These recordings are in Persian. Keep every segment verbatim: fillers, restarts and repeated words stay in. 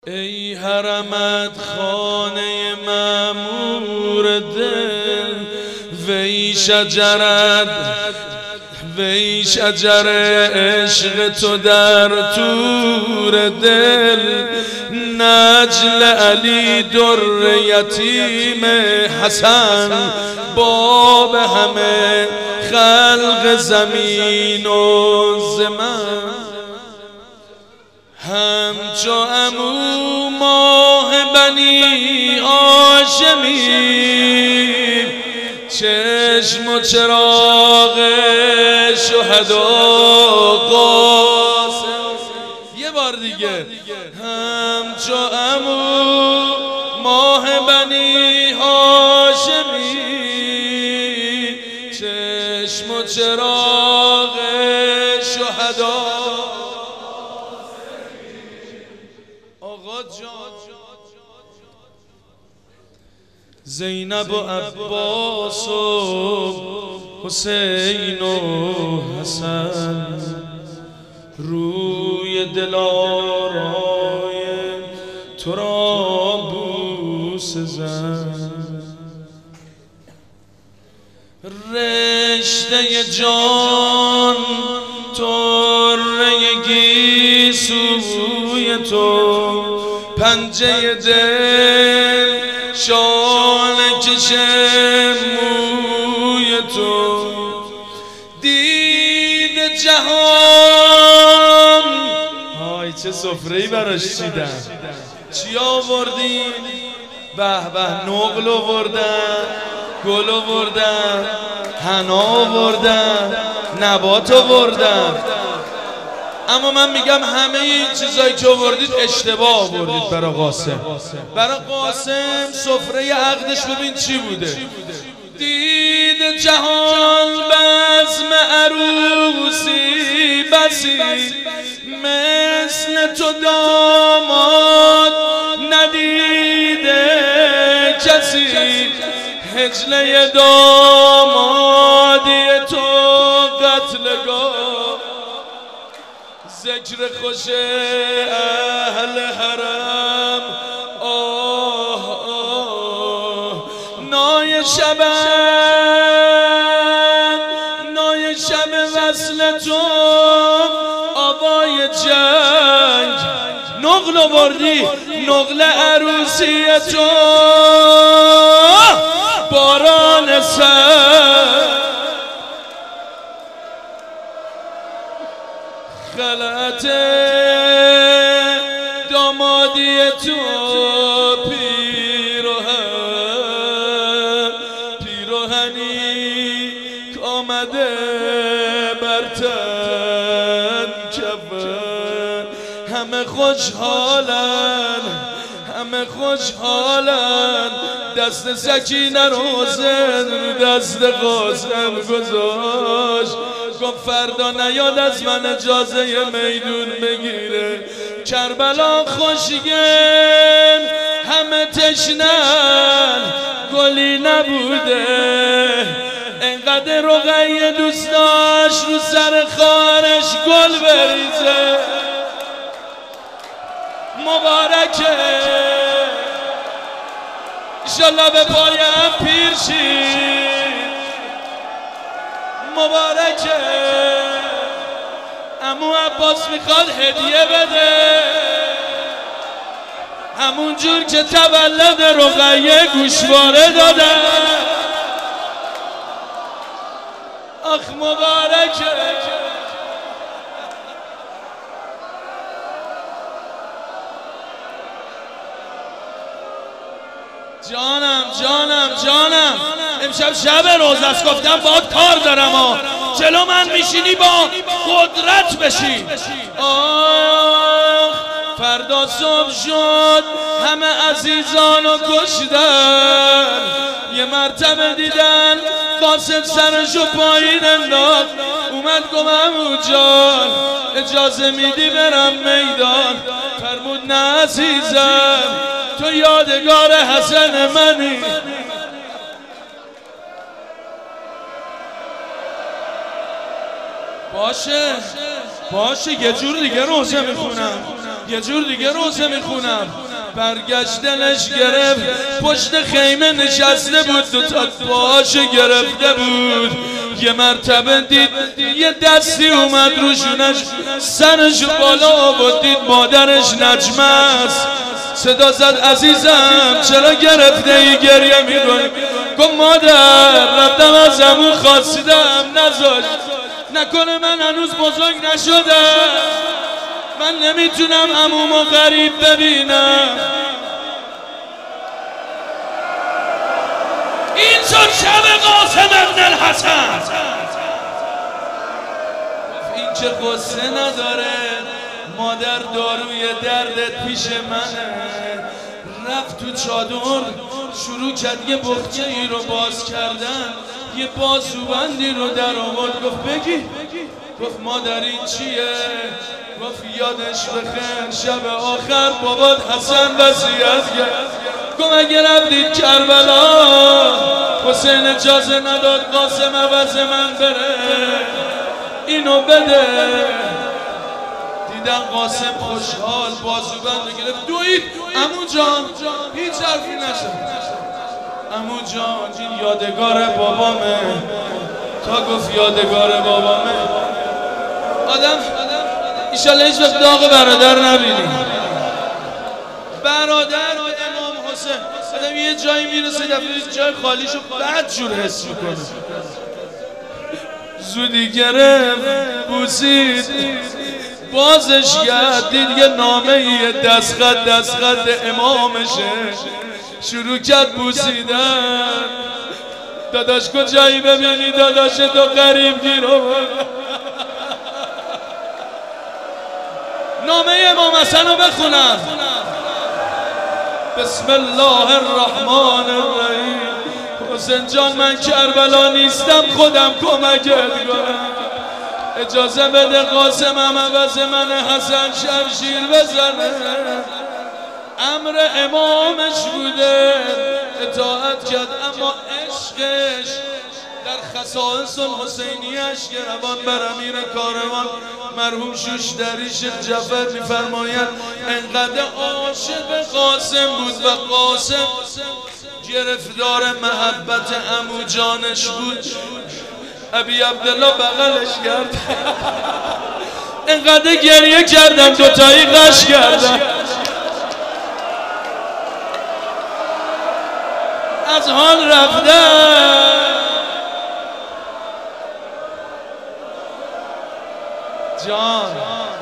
ای حرمت خانه معمور دل، وی شجرت وی شجر عشق تو در طور دل، نجل علی در یتیم حسن، باب همه خلق زمین و زمن. همچو عمو ماه بنی هاشمی، چشم و چراغ شهدا قاسم. یه بار دیگه. همچو عمو ماه بنی هاشمی، چشم و چراغ شهدا. زینب و عباس و حسین و حسن، روی دلارای تو را بوس زن. رشته جان طره گیسوی تو، پنجه دل شال کشم موی تو. دید جهان های چه سفره‌ای براش چیدن. چی آوردین؟ به به نقل آوردن، گل آوردن، حنا آوردن، نبات آوردن. اما من میگم همه این چیزایی که آوردید اشتباه آوردید برای قاسم. برای قاسم سفره عقدش ببین چی بوده. دید جهان بزم عروسی بسی، مثل تو داماد ندیده کسی. هجله دامادی تو قتلگاه، ذکر خوش اهل حرم. آه آه نای شبن، نای شب وصل تو، آوای جنگ. نقل آوردی، نقل عروسی تو، باران سر. خلعت دامادی تو، پیراهن پیراهنی که آمده بر تن کفن. همه خوشحالن، همه خوشحالن. دست سکینه رو زن دست قاسم گذاشت، گفت فردا نیاد از من اجازه میدون بگیره. کربلا خوشگن همه تشنن، گلی نبوده. انقدر رقیه دوست داشت رو سر خواهرش گل بریزه. مبارکه انشالله به پایم پیر شید. مبارکه. عمو عباس میخواد هدیه بده، همون جور که تولد رقیه گوشواره دادن. آخ مبارکه. جانم جانم جانم، امشب شب روز است، گفتم باید کار دارم ها. جلو من میشینی با قدرت بشی. آخ فردا صبح شد همه عزیزانو کشتن. یه مرتبه دیدن قاسم سرشو پایین انداخت، اومد گفت عمو جان اجازه میدی برم میدان؟ فرمود نه عزیزم، تو یادگار حسن منی. باشه باشه یه جور دیگه روزه میخونم. یه جور دیگه روزه میخونم. برگشت دلش گرفت، پشت خیمه نشسته بود، دو تا پاهاشو گرفته بود. یه مرتبه دید یه دستی اومد روشونش، سرشو بالا آورد، دید مادرش نجمه است. صدا زد عزیزم چرا گرفته ای گریه میکنی؟ گفت مادر رفتم از عمو خواستم نذاشت، نکنه من هنوز بزرگ نشدم، من نمیتونم عمومو غریب ببینم. این شد شب قاسم ابن الحسن. این چه قصه نداره، مادر داروی دردت پیش منه. رفت تو چادر شروع کرد یه بخچه ای رو باز کردن، یه بازوبندی رو در آورد. گفت بگی. گفت مادر این چیه؟ گفت یادش بخیر شب آخر بابات حسن وصیت کرد. گفت اگه رفتید کربلا حسین اجازه نداد قاسم عوض من بره، اینو بده. دیدن قاسم خوشحال بازوبند گرفت دوید. عمو جان هیچ حرفی نشد. عمو جان این یادگار بابامه. تا گفت یادگار بابامه آدم ایشالله هیچ وقت داغ برادر نبینی. برادر امام حسین آدم یه جایی میرسه دفعه جای خالیشو بعد جور حس میکنه. زودی گرفت بوسید، بازش کرد، دید یه نامه یه دستخط دستخط امامشه. شروع کرد بوسیدن. داداش کجایی ببینی داداش تو غریب گیر آورد. نامه امام حسن رو بخونم. بسم الله الرحمن الرحیم. حسین جان من کربلا نیستم، خودم کمکت کنم. اجازه بده قاسمم عوض من حسن شمشیر بزنه. امر امامش بوده، اطاعت کرد، اما عشقش در خصائص الحسینیش که روان بر امیر کاروان مرحوم شوشتری شیخ جعفر میفرماید انقدر عاشق قاسم بود و قاسم گرفتار محبت عمو جانش بود. ابی عبدالله بغلش کرد. انقدر گریه کردن دوتایی قش کردن. از حال رفتن. جان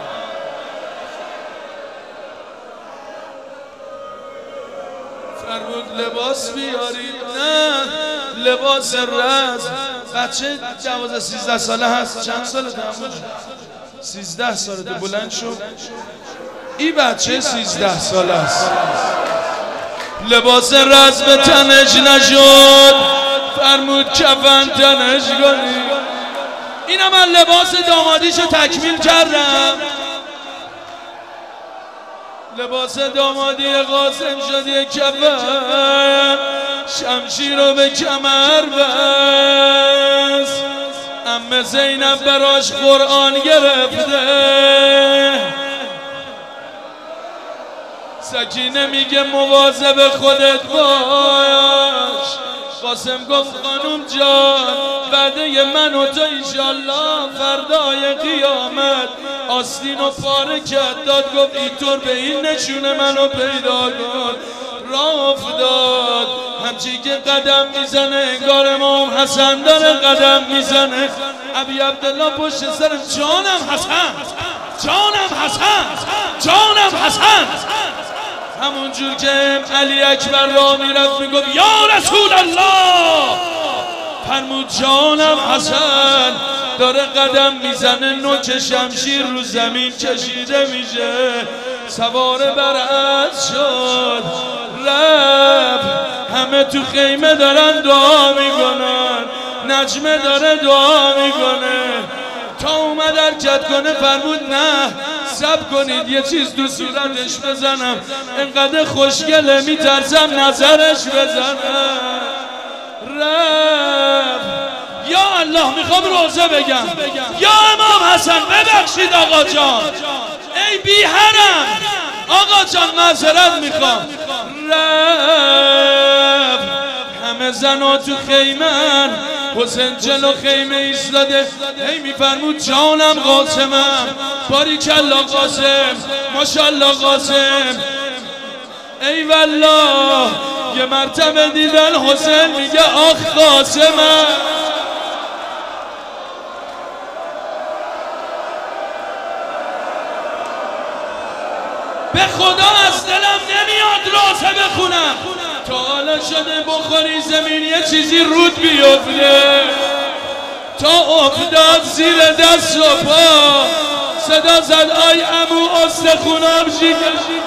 فرمود لباس بیارید. نه لباس رز. بچه دوازده سیزده ساله هست. چند ساله دامون؟ سیزده ساله. تو بلند شو. این بچه سیزده ساله است. لباس رز به تنش نشد. فرمود کفن تنش کنی. اینم من لباس دامادیشو تکمیل کردم. لباس دامادی قاسم شد یک کفن. شمشیر رو به کمر بست. عمه زینب براش قرآن گرفته. سکینه میگه مواظب خودت باش. قاسم گفت خانوم جان بعده من و تو ایشالله فردای قیامت آستین و پاره کرد. داد گفت اینطور به این نشونه منو پیدا کن. راه افتاد. همچی که قدم میزنه انگار امام حسن داره قدم میزنه. ابی عبدالله پشت سر جانم حسن، جانم حسن، جانم حسن. همون جور که علی اکبر را میرفت میگفت یا رسول الله. فرمود جانم حسن داره قدم میزنه. نوک شمشیر رو زمین کشیده میشه. سوار بر اسب شد رفت. همه تو خیمه دارن دعا میکنن. نجمه داره دعا میکنه. تا اومد حرکت کنه فرمود نه صبر کنید یه چیز تو صورتش بزنم. انقدر خوشگله میترسم نظرش بزنم. رفت. یا الله میخوام روزه بگم. یا امام حسن ببخشید آقا جان. ای بی حرم آقا جان معذرت میخوام رفت همه زنا تو خیمن حسین جلو خیمه ایستاده هی میفرمود جانم قاسمم باریکلا قاسم ماشالله قاسم ای والله یه مرتبه دیدن حسین میگه آخ قاسمم به خدا از دلم نمیاد روزه بخونم تا حالا شده بخوری زمین یه چیزی رود بیفته تا افتاد زیر دست و پا صدا زد آی عمو استخونم شکشید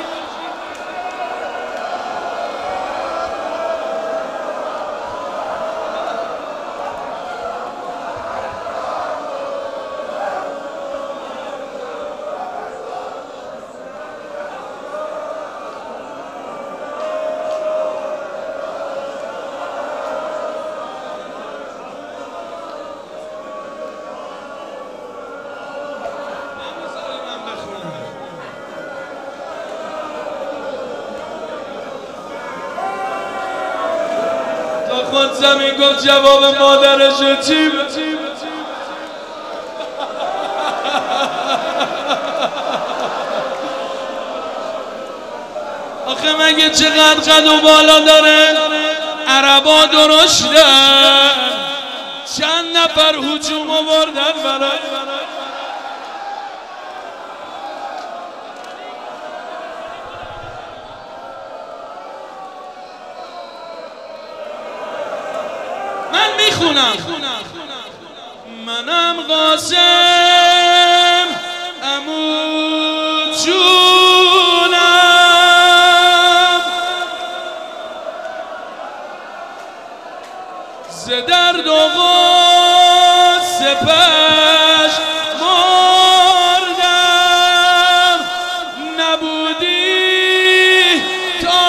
خود زمین گفت جواب مادرشو چی آخه مگه چقدر قد و بالا داره عربا درشتن چند نفر هجوم آوردن برای میخونم منم قاسم عمو جونم ز درد و غصه پشمردم نبودی تا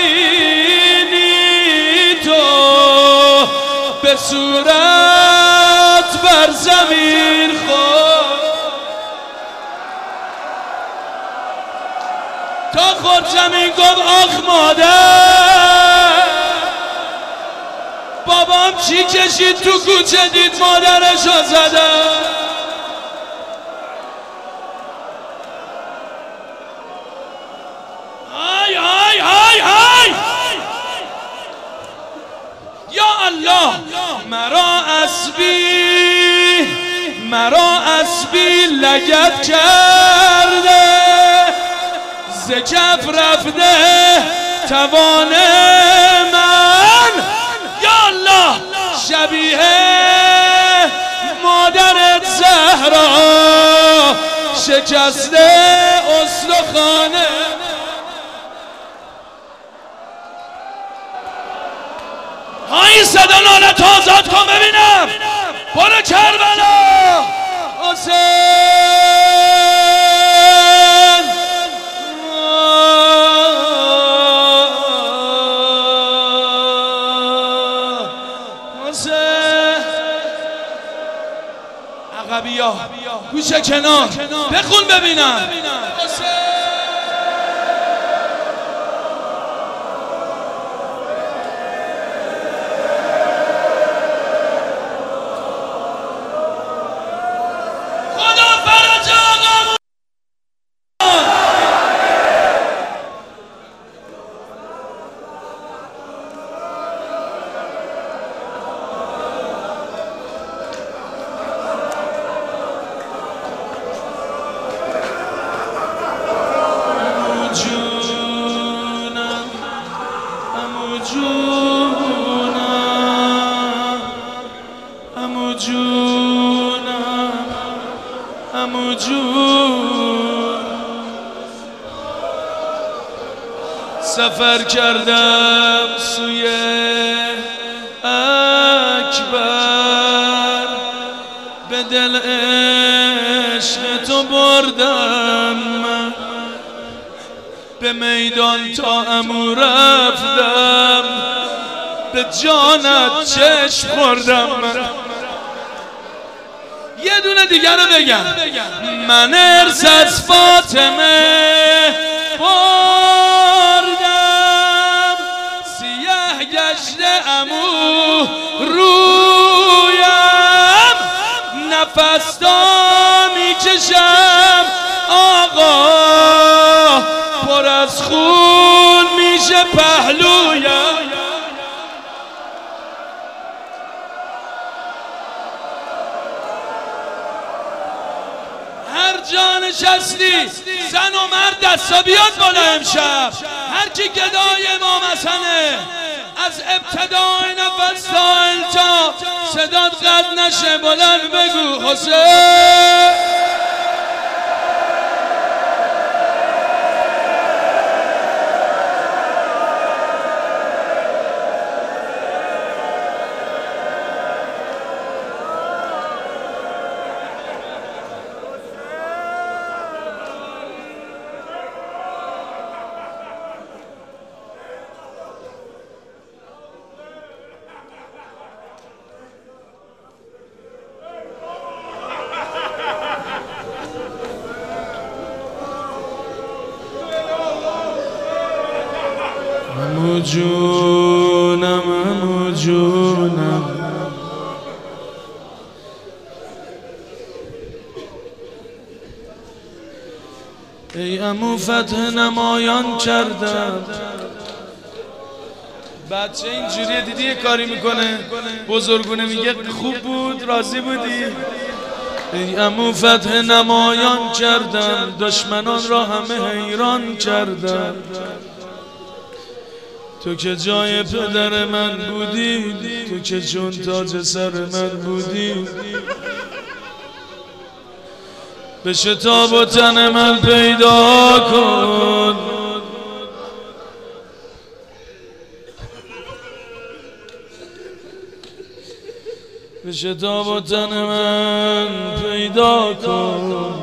ببینی تو به صورت بر زمین خود تا خود زمین گفت آخ مادر بابام چی کشید تو کوچه دید مادرشو زدن آی آی آی آی یا الله مرا اسبی مرا اسبی لگد کرده ز کف رفته توان من یا الله شبیه مادرت زهرا شکسته استخوانه های صدا نالت آزاد کن ببینم برو کربلا حسین حسین عقبیا گوشه کنار بخون ببینم سفر کردم سوی اکبر به دل عشق تو بردم به میدان تا عمو رفتم به جانت چشم خوردم یه دونه دیگر رو بگم. من ارث از فاطمه بردم، سیاه گشته عمو رویم، نفس تا میکشم آقا، پر از خون میشه پهلویم. هر جا نشستی زن و مرد دستا بیاد بالا امشب. هر کی گدای امام حسنه، از ابتدای نفس تا التا صدات قد نشه بلند بگو حسین. عمو جونم عمو جونم، ای عمو فتح نمایان کردم. بچه اینجوریه دیدی یه کاری میکنه بزرگونه میگه خوب بود راضی بودی. ای عمو فتح نمایان کردم، دشمنان را همه حیران کردم. تو که جای پدر من بودی، تو که چون تاج سر من بودی، به شتاب و تن من پیدا کن. به شتاب و تن من پیدا کن،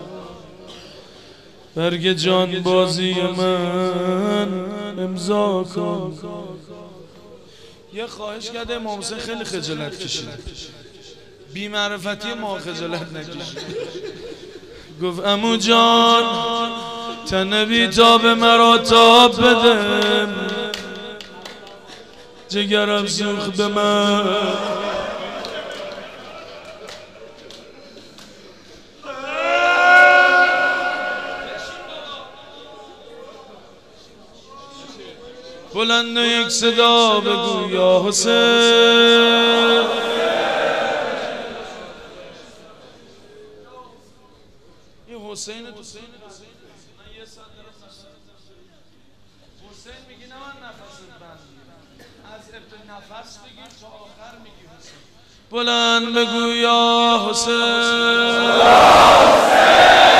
برگ جان بازی من امضا کن. یه خواهش کرده امام حسین خیلی خجالت کشید، بی معرفتی ما خجالت نکشید. گفت عمو جان تن بی تاب مرا تاب بده، جگرم سوخت به من. بلند یک صدا بگو یا حسین. یه حسین تو حسین میگی نه من نفست بند از ابتدا نفس بگی تا آخر میگی حسین. بلند بگو یا حسین.